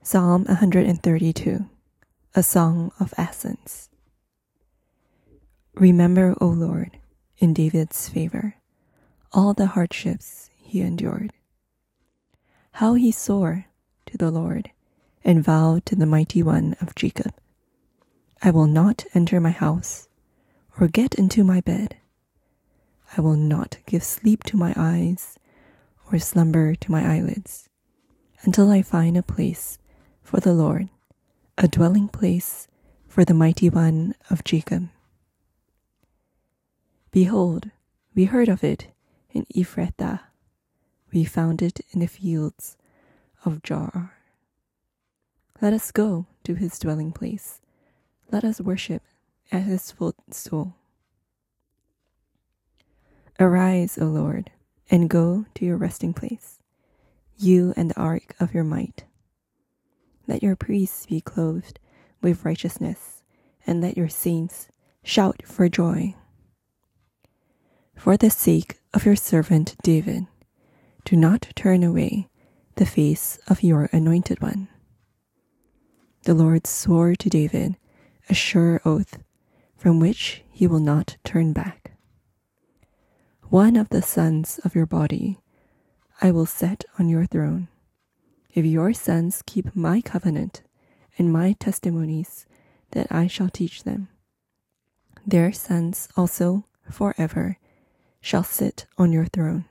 Psalm 132, a Song of Ascents. Remember, O Lord, in David's favor, all the hardships he endured. How he swore to the Lord and vowed to the Mighty One of Jacob, I will not enter my house or get into my bed. I will not give sleep to my eyes or slumber to my eyelids until I find a place for the Lord, a dwelling place for the Mighty One of Jacob. Behold, we heard of it in Ephrathah. We found it in the fields of Jaar. Let us go to his dwelling place. Let us worship at his footstool. Arise, O Lord, and go to your resting place, you and the ark of your might. Let your priests be clothed with righteousness, and let your saints shout for joy. For the sake of your servant David, do not turn away the face of your anointed one. The Lord swore to David a sure oath from which he will not turn back. One of the sons of your body I will set on your throne, if your sons keep my covenant and my testimonies that I shall teach them. Their sons also forever shall sit on your throne.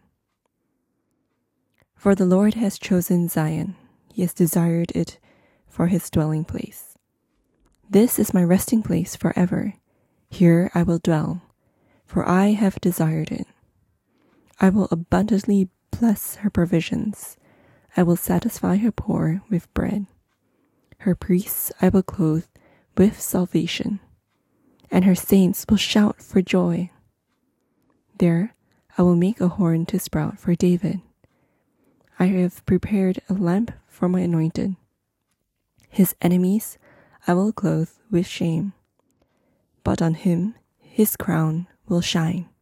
For the Lord has chosen Zion, he has desired it for his dwelling place. This is my resting place forever. Here I will dwell, for I have desired it. I will abundantly bless her provisions. I will satisfy her poor with bread. Her priests I will clothe with salvation, and her saints will shout for joy. There I will make a horn to sprout for David. I have prepared a lamp for my anointed. His enemies I will clothe with shame, but on him his crown will shine.